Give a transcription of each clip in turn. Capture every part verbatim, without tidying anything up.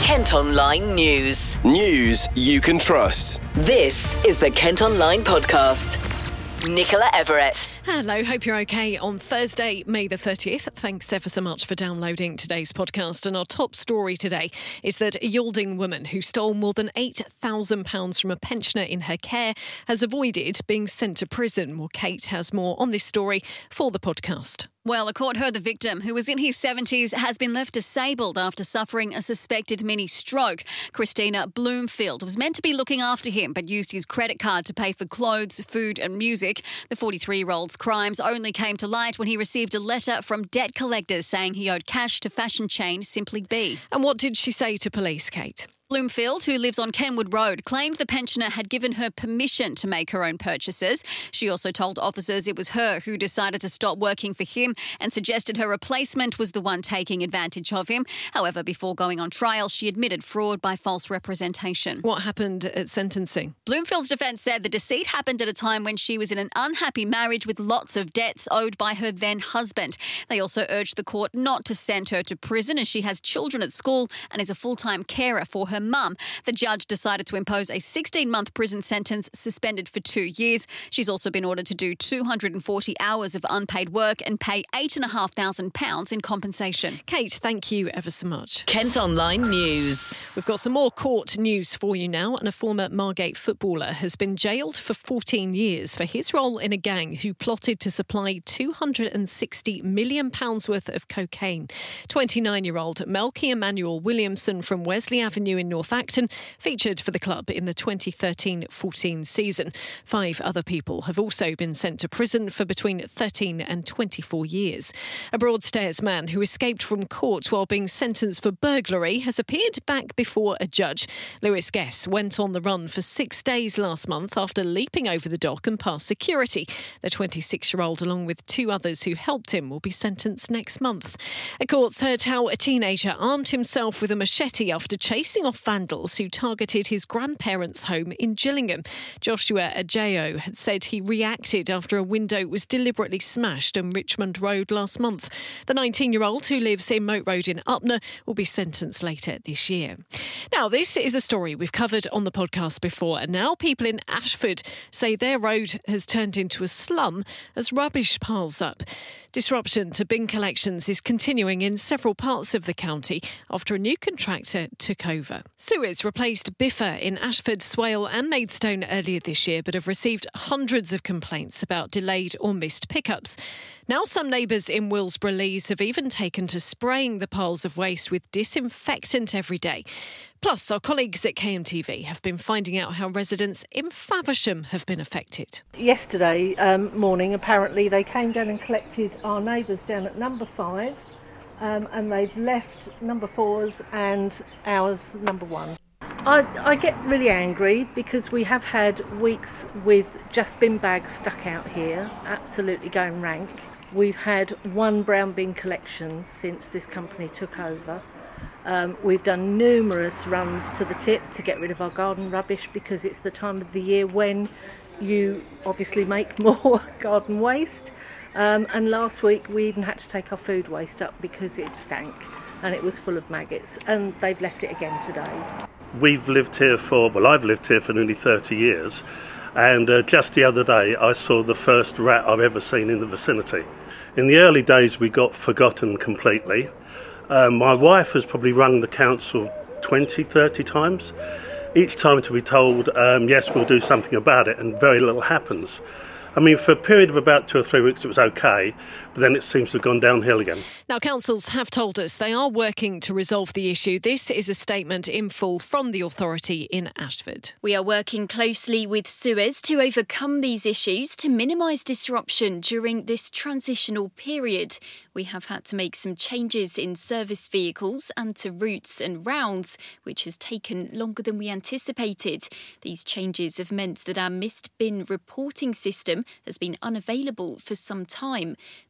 Kent Online News. News you can trust. This is the Kent Online Podcast. Nicola Everett. Hello, hope you're okay on Thursday, May the thirtieth. Thanks ever so much for downloading today's podcast. And our top story today is that a Yalding woman who stole more than eight thousand pounds from a pensioner in her care has avoided being sent to prison. Well, Kate has more on this story for the podcast. Well, a court heard the victim, who was in his seventies, has been left disabled after suffering a suspected mini stroke. Christina Bloomfield was meant to be looking after him, but used his credit card to pay for clothes, food and music. The forty-three-year-old's crimes only came to light when he received a letter from debt collectors saying he owed cash to fashion chain Simply Be. And what did she say to police, Kate? Bloomfield, who lives on Kenwood Road, claimed the pensioner had given her permission to make her own purchases. She also told officers it was her who decided to stop working for him and suggested her replacement was the one taking advantage of him. However, before going on trial, she admitted fraud by false representation. What happened at sentencing? Bloomfield's defence said the deceit happened at a time when she was in an unhappy marriage with lots of debts owed by her then husband. They also urged the court not to send her to prison as she has children at school and is a full-time carer for her mum. The judge decided to impose a sixteen-month prison sentence, suspended for two years. She's also been ordered to do two hundred forty hours of unpaid work and pay eight thousand five hundred pounds in compensation. Kate, thank you ever so much. Kent Online News. We've got some more court news for you now, and a former Margate footballer has been jailed for fourteen years for his role in a gang who plotted to supply two hundred sixty million pounds worth of cocaine. twenty-nine-year-old Melky Emmanuel Williamson from Wesley Avenue in North Acton featured for the club in the twenty thirteen fourteen season. Five other people have also been sent to prison for between thirteen and twenty-four years. A Broadstairs man who escaped from court while being sentenced for burglary has appeared back before a judge. Lewis Guess went on the run for six days last month after leaping over the dock and past security. The twenty-six-year-old, along with two others who helped him, will be sentenced next month. A court's heard how a teenager armed himself with a machete after chasing off vandals who targeted his grandparents' home in Gillingham. Joshua Ajayo had said he reacted after a window was deliberately smashed on Richmond Road last month. The nineteen-year-old, who lives in Moat Road in Upner, will be sentenced later this year. Now, this is a story we've covered on the podcast before, and now people in Ashford say their road has turned into a slum as rubbish piles up. Disruption to bin collections is continuing in several parts of the county after a new contractor took over. Suez replaced Biffa in Ashford, Swale and Maidstone earlier this year, but have received hundreds of complaints about delayed or missed pickups. Now some neighbours in Willsborough Lees have even taken to spraying the piles of waste with disinfectant every day. Plus, our colleagues at K M T V have been finding out how residents in Faversham have been affected. Yesterday um, morning, apparently, they came down and collected our neighbours down at number five, um, and they've left number fours and ours number one. I, I get really angry because we have had weeks with just bin bags stuck out here, absolutely going rank. We've had one brown bin collection since this company took over. Um, we've done numerous runs to the tip to get rid of our garden rubbish because it's the time of the year when you obviously make more garden waste. Um, and last week we even had to take our food waste up because it stank and it was full of maggots, and they've left it again today. We've lived here for, well, I've lived here for nearly thirty years, and uh, just the other day I saw the first rat I've ever seen in the vicinity. In the early days we got forgotten completely. Um, my wife has probably rung the council twenty, thirty times, each time to be told, um, yes, we'll do something about it, and very little happens. I mean, for a period of about two or three weeks it was okay, but then it seems to have gone downhill again. Now, councils have told us they are working to resolve the issue. This is a statement in full from the authority in Ashford. We are working closely with Suez to overcome these issues to minimise disruption during this transitional period. We have had to make some changes in service vehicles and to routes and rounds, which has taken longer than we anticipated. These changes have meant that our missed bin reporting system has been unavailable for some time. This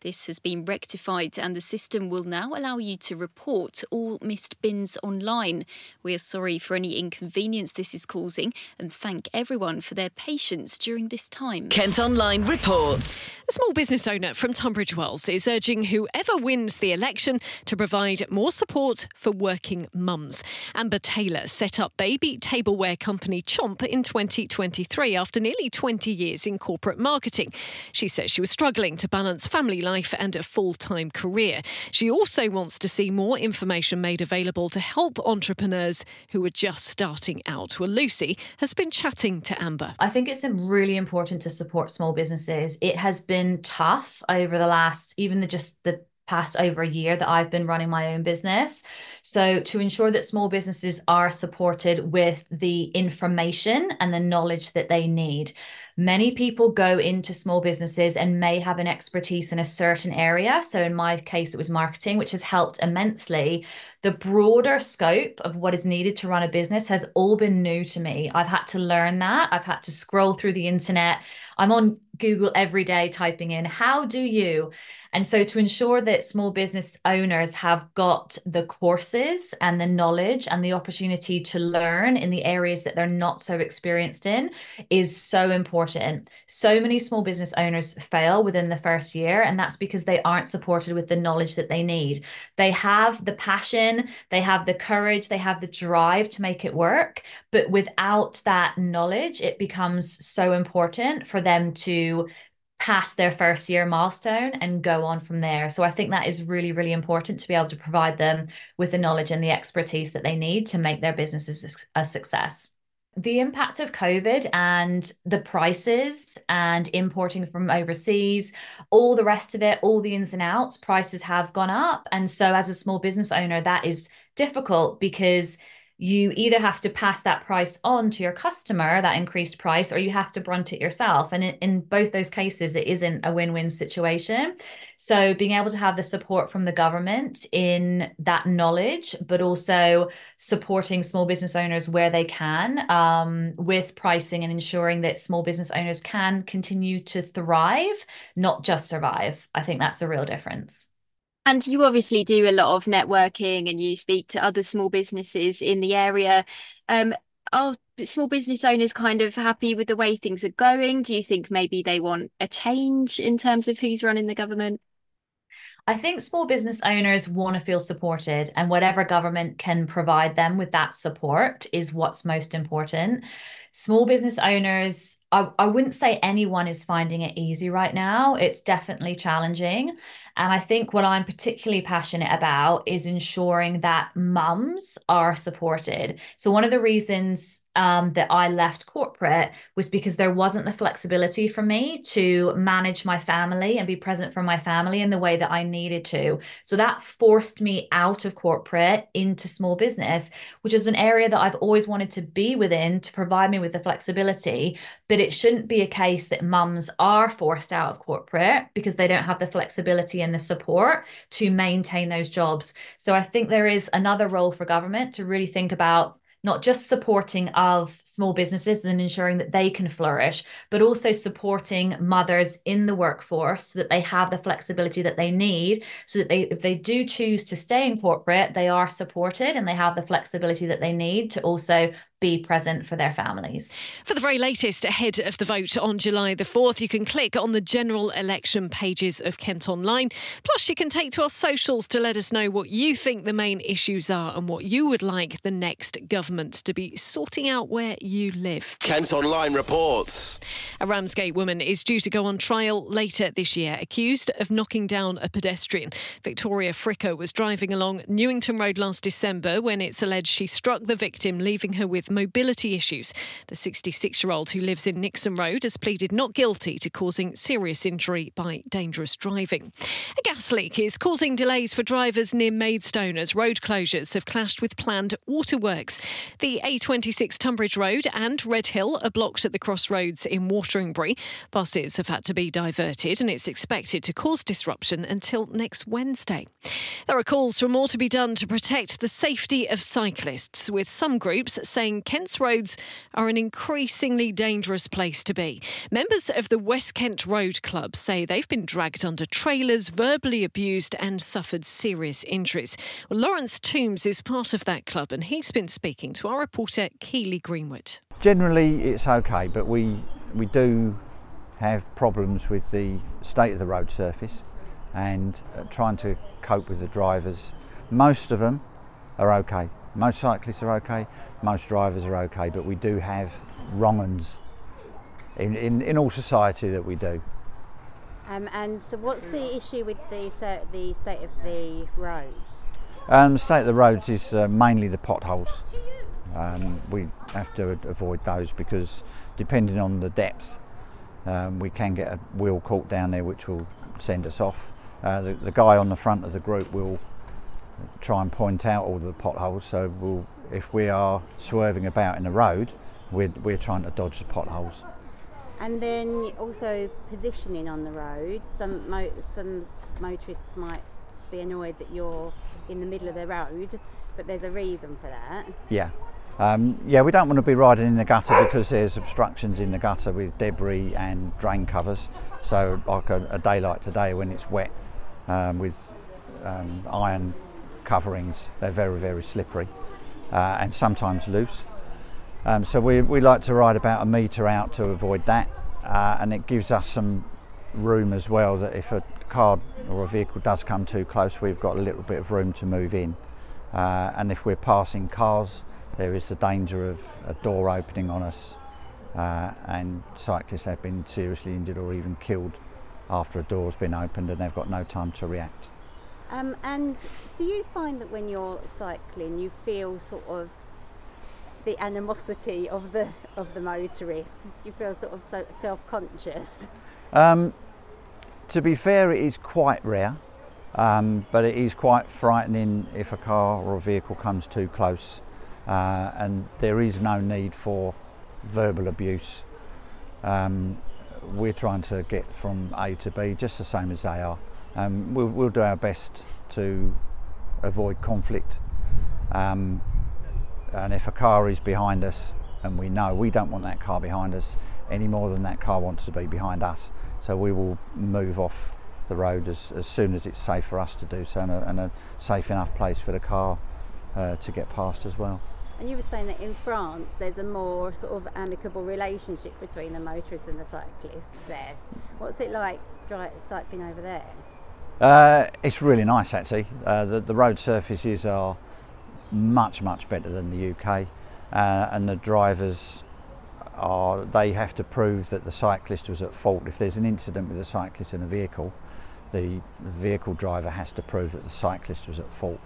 This has been rectified and the system will now allow you to report all missed bins online. We are sorry for any inconvenience this is causing and thank everyone for their patience during this time. Kent Online reports. A small business owner from Tunbridge Wells is urging whoever wins the election to provide more support for working mums. Amber Taylor set up baby tableware company Chomp in twenty twenty-three after nearly twenty years in corporate marketing. She says she was struggling to balance family life and a full-time career. She also wants to see more information made available to help entrepreneurs who are just starting out. Well, Lucy has been chatting to Amber. I think it's really important to support small businesses. It has been tough over the last, even the, just the past over a year that I've been running my own business. So to ensure that small businesses are supported with the information and the knowledge that they need. Many people go into small businesses and may have an expertise in a certain area. So in my case, it was marketing, which has helped immensely. The broader scope of what is needed to run a business has all been new to me. I've had to learn that. I've had to scroll through the internet. I'm on Google every day typing in, how do you? And so to ensure that small business owners have got the courses and the knowledge and the opportunity to learn in the areas that they're not so experienced in is so important. So many small business owners fail within the first year, and that's because they aren't supported with the knowledge that they need. They have the passion, they have the courage, they have the drive to make it work, but without that knowledge, it becomes so important for them to pass their first year milestone and go on from there. So I think that is really, really important to be able to provide them with the knowledge and the expertise that they need to make their businesses a success. The impact of COVID and the prices and importing from overseas, all the rest of it, all the ins and outs, prices have gone up. And so as a small business owner, that is difficult because you either have to pass that price on to your customer, that increased price, or you have to brunt it yourself. And in, in both those cases, it isn't a win-win situation. So being able to have the support from the government in that knowledge, but also supporting small business owners where they can um, with pricing and ensuring that small business owners can continue to thrive, not just survive. I think that's a real difference. And you obviously do a lot of networking and you speak to other small businesses in the area. Um, are small business owners kind of happy with the way things are going? Do you think maybe they want a change in terms of who's running the government? I think small business owners want to feel supported, and whatever government can provide them with that support is what's most important. Small business owners, I, I wouldn't say anyone is finding it easy right now. It's definitely challenging. And I think what I'm particularly passionate about is ensuring that mums are supported. So one of the reasons um, that I left corporate was because there wasn't the flexibility for me to manage my family and be present for my family in the way that I needed to. So that forced me out of corporate into small business, which is an area that I've always wanted to be within to provide me with the flexibility. But it shouldn't be a case that mums are forced out of corporate because they don't have the flexibility and the support to maintain those jobs. So I think there is another role for government to really think about not just supporting of small businesses and ensuring that they can flourish, but also supporting mothers in the workforce so that they have the flexibility that they need, so that they, if they do choose to stay in corporate, they are supported and they have the flexibility that they need to also be present for their families. For the very latest ahead of the vote on July the fourth, you can click on the general election pages of Kent Online. Plus, you can take to our socials to let us know what you think the main issues are and what you would like the next government to be sorting out where you live. Kent Online reports. A Ramsgate woman is due to go on trial later this year, accused of knocking down a pedestrian. Victoria Fricker was driving along Newington Road last December when it's alleged she struck the victim, leaving her with mobility issues. The sixty-six-year-old who lives in Nixon Road has pleaded not guilty to causing serious injury by dangerous driving. A gas leak is causing delays for drivers near Maidstone as road closures have clashed with planned waterworks. The A twenty-six Tunbridge Road and Red Hill are blocked at the crossroads in Wateringbury. Buses have had to be diverted and it's expected to cause disruption until next Wednesday. There are calls for more to be done to protect the safety of cyclists, with some groups saying saying Kent's roads are an increasingly dangerous place to be. Members of the West Kent Road Club say they've been dragged under trailers, verbally abused and suffered serious injuries. Well, Lawrence Toombs is part of that club and he's been speaking to our reporter Keely Greenwood. Generally it's okay, but we, we do have problems with the state of the road surface and uh, trying to cope with the drivers. Most of them are okay. Most cyclists are okay, most drivers are okay, but we do have wrong-uns in, in, in all society that we do. Um, and so what's the issue with the, uh, the state of the roads? Um, the state of the roads is uh, mainly the potholes. Um, we have to avoid those because depending on the depth, Um, we can get a wheel caught down there which will send us off. Uh, the, the guy on the front of the group will try and point out all the potholes, so we'll, if we are swerving about in the road, we're, we're trying to dodge the potholes. And then also positioning on the road. Some, mo some motorists might be annoyed that you're in the middle of the road, but there's a reason for that. Yeah. Um, yeah, we don't want to be riding in the gutter because there's obstructions in the gutter with debris and drain covers. So like a, a day like today when it's wet um, with um, iron coverings, they're very, very slippery uh, and sometimes loose. Um, so we, we like to ride about a metre out to avoid that uh, and it gives us some room as well that if a car or a vehicle does come too close, we've got a little bit of room to move in. Uh, and if we're passing cars, there is the danger of a door opening on us uh, and cyclists have been seriously injured or even killed after a door's been opened and they've got no time to react. Um, and do you find that when you're cycling you feel sort of the animosity of the of the motorists? Do you feel sort of so self-conscious? Um, to be fair, it is quite rare, um, but it is quite frightening if a car or a vehicle comes too close. Uh, and there is no need for verbal abuse. Um, we're trying to get from A to B just the same as they are. Um, we'll, we'll do our best to avoid conflict. Um, and if a car is behind us and we know we don't want that car behind us any more than that car wants to be behind us, so we will move off the road as, as soon as it's safe for us to do so and a, and a safe enough place for the car uh, to get past as well. And you were saying that in France there's a more sort of amicable relationship between the motorists and the cyclists there. What's it like dry, cycling over there? Uh, it's really nice actually. Uh, the, the road surfaces are much, much better than the U K uh, and the drivers are, they have to prove that the cyclist was at fault. If there's an incident with a cyclist in a vehicle, the vehicle driver has to prove that the cyclist was at fault.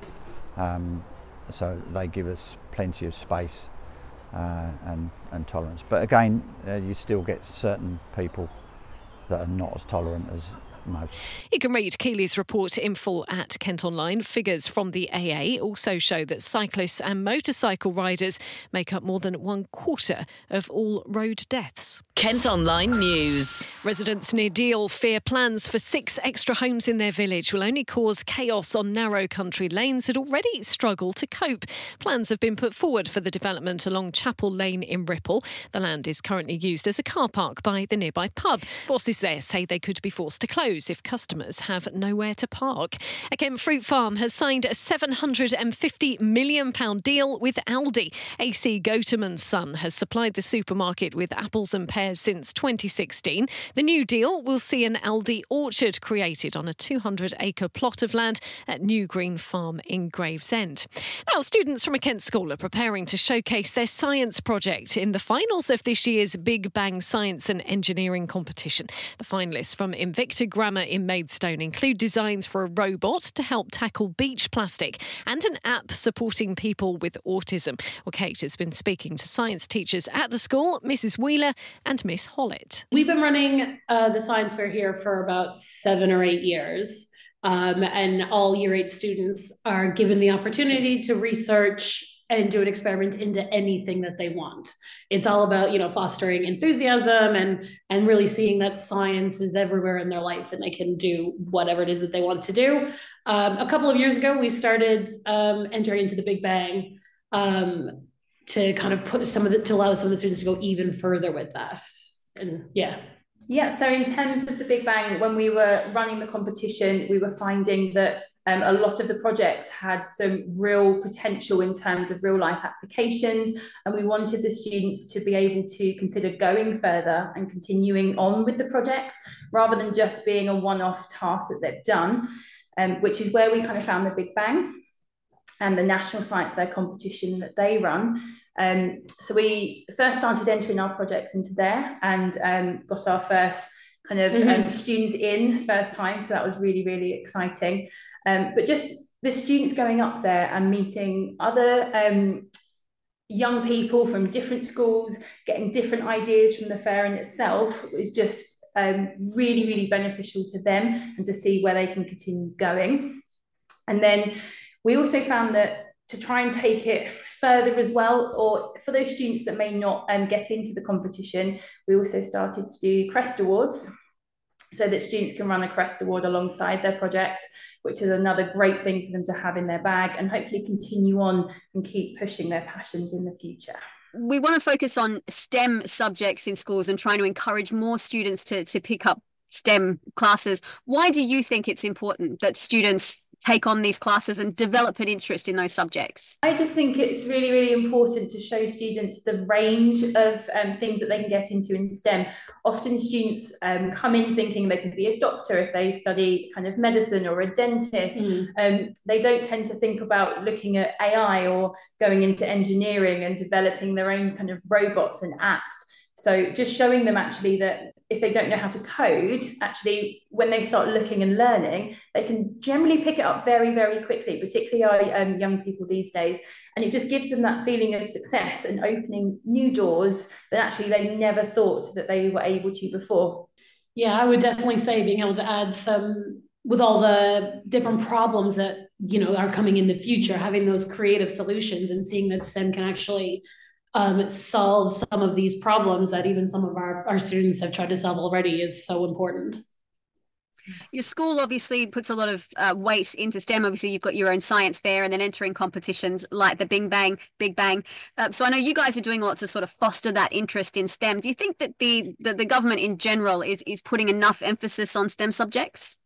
Um, so they give us plenty of space uh, and, and tolerance. But again, uh, you still get certain people that are not as tolerant as most. You can read Keely's report in full at Kent Online. Figures from the A A also show that cyclists and motorcycle riders make up more than one quarter of all road deaths. Kent Online News. Residents near Deal fear plans for six extra homes in their village will only cause chaos on narrow country lanes that already struggle to cope. Plans have been put forward for the development along Chapel Lane in Ripple. The land is currently used as a car park by the nearby pub. Bosses there say they could be forced to close if customers have nowhere to park. A Kent Fruit Farm has signed a seven hundred fifty million pounds deal with Aldi. A C Goterman's son has supplied the supermarket with apples and pears since twenty sixteen. The new deal will see an Aldi orchard created on a two hundred acre plot of land at New Green Farm in Gravesend. Now, students from a Kent school are preparing to showcase their science project in the finals of this year's Big Bang Science and Engineering competition. The finalists from Invicta Grammar in Maidstone include designs for a robot to help tackle beach plastic and an app supporting people with autism. Well, Kate has been speaking to science teachers at the school, Missus Wheeler and Miss Hollett. We've been running uh, the science fair here for about seven or eight years. Um, and all year eight students are given the opportunity to research and do an experiment into anything that they want. It's all about, you know, fostering enthusiasm and, and really seeing that science is everywhere in their life and they can do whatever it is that they want to do. Um, a couple of years ago, we started um, entering into the Big Bang. Um, to kind of put some of the, to allow some of the students to go even further with that. And yeah. Yeah, so in terms of the Big Bang, when we were running the competition, we were finding that um, a lot of the projects had some real potential in terms of real life applications, and we wanted the students to be able to consider going further and continuing on with the projects rather than just being a one-off task that they've done, um, which is where we kind of found the Big Bang and the National Science Fair competition that they run. Um, so we first started entering our projects into there and um, got our first kind of mm-hmm. um, students in first time. So that was really, really exciting. Um, but just the students going up there and meeting other um, young people from different schools, getting different ideas from the fair in itself was just um, really, really beneficial to them and to see where they can continue going. And then we also found that to try and take it further as well, or for those students that may not um, get into the competition, we also started to do Crest Awards so that students can run a Crest Award alongside their project, which is another great thing for them to have in their bag and hopefully continue on and keep pushing their passions in the future. We want to focus on STEM subjects in schools and trying to encourage more students to, to pick up STEM classes. Why do you think it's important that students take on these classes and develop an interest in those subjects? I just think it's really, really important to show students the range of um, things that they can get into in STEM. Often students um, come in thinking they can be a doctor if they study kind of medicine or a dentist. Mm. Um, they don't tend to think about looking at A I or going into engineering and developing their own kind of robots and apps. So just showing them actually that if they don't know how to code, actually when they start looking and learning, they can generally pick it up very, very quickly, particularly our um, young people these days. And it just gives them that feeling of success and opening new doors that actually they never thought that they were able to before. Yeah, I would definitely say being able to add some, with all the different problems that, you know, are coming in the future, having those creative solutions and seeing that STEM can actually Um, solve some of these problems that even some of our, our students have tried to solve already is so important. Your school obviously puts a lot of uh, weight into STEM. Obviously, you've got your own science fair and then entering competitions like the Big Bang. Big Bang. Uh, so I know you guys are doing a lot to sort of foster that interest in STEM. Do you think that the the, the government in general is is putting enough emphasis on STEM subjects?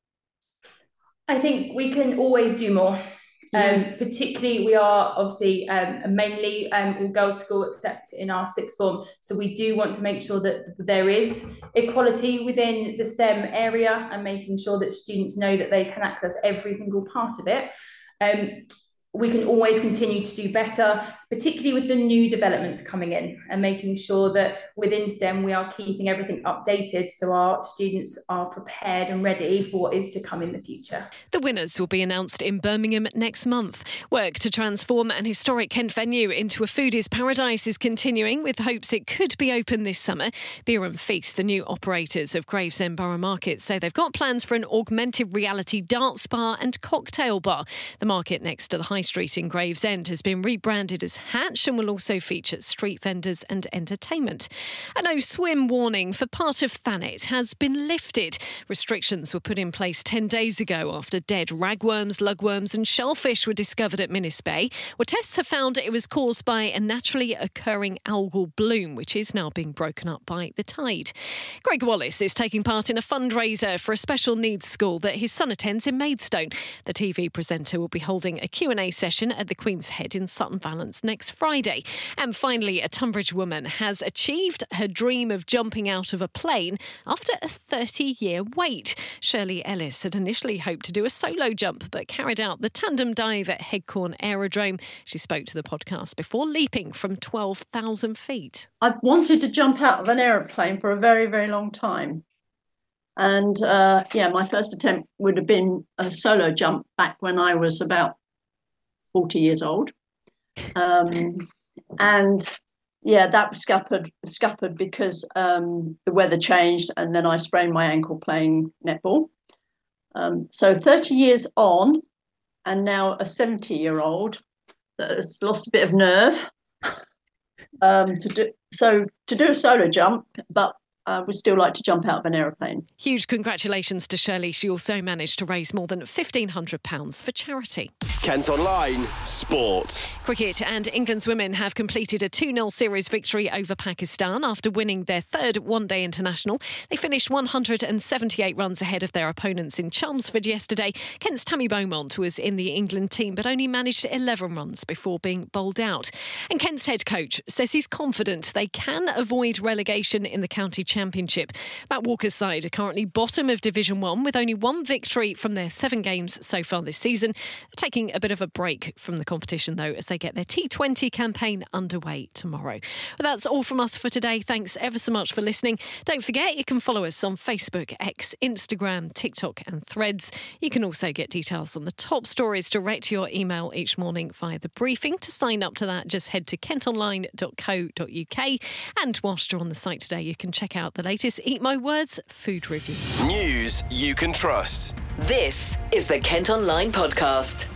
I think we can always do more. Um, particularly, we are obviously um, mainly um, all girls school except in our sixth form. So we do want to make sure that there is equality within the STEM area and making sure that students know that they can access every single part of it. Um, we can always continue to do better, particularly with the new developments coming in and making sure that within STEM we are keeping everything updated so our students are prepared and ready for what is to come in the future. The winners will be announced in Birmingham next month. Work to transform an historic Kent venue into a foodies paradise is continuing with hopes it could be open this summer. Beer and Feast, the new operators of Gravesend Borough Market, say they've got plans for an augmented reality dance bar and cocktail bar. The market next to the High Street in Gravesend has been rebranded as Hatch and will also feature street vendors and entertainment. A no swim warning for part of Thanet has been lifted. Restrictions were put in place ten days ago after dead ragworms, lugworms and shellfish were discovered at Minnis Bay, where tests have found it was caused by a naturally occurring algal bloom, which is now being broken up by the tide. Greg Wallace is taking part in a fundraiser for a special needs school that his son attends in Maidstone. The T V presenter will be holding a Q and A session at the Queen's Head in Sutton Valence next Friday. And finally, a Tunbridge woman has achieved her dream of jumping out of a plane after a thirty-year wait. Shirley Ellis had initially hoped to do a solo jump, but carried out the tandem dive at Headcorn Aerodrome. She spoke to the podcast before leaping from twelve thousand feet. I've wanted to jump out of an aeroplane for a very, very long time. And uh, yeah, my first attempt would have been a solo jump back when I was about forty years old. Um, and yeah, that was scuppered, scuppered because um, the weather changed and then I sprained my ankle playing netball. Um, so thirty years on and now a seventy year old that has lost a bit of nerve um, to do, so to do a solo jump, but I would still like to jump out of an aeroplane. Huge congratulations to Shirley. She also managed to raise more than fifteen hundred pounds for charity. Kent Online Sport. Cricket, and England's women have completed a two nil series victory over Pakistan after winning their third one-day international. They finished one hundred seventy-eight runs ahead of their opponents in Chelmsford yesterday. Kent's Tammy Beaumont was in the England team but only managed eleven runs before being bowled out. And Kent's head coach says he's confident they can avoid relegation in the county Championship. Matt Walker's side are currently bottom of Division one with only one victory from their seven games so far this season. They're taking a bit of a break from the competition though as they get their T twenty campaign underway tomorrow. But that's all from us for today. Thanks ever so much for listening. Don't forget you can follow us on Facebook, X, Instagram, TikTok and Threads. You can also get details on the top stories direct to your email each morning via the briefing. To sign up to that, just head to kent online dot co dot uk. And whilst you're on the site today, you can check out the latest Eat My Words food review. News you can trust. This is the Kent Online Podcast.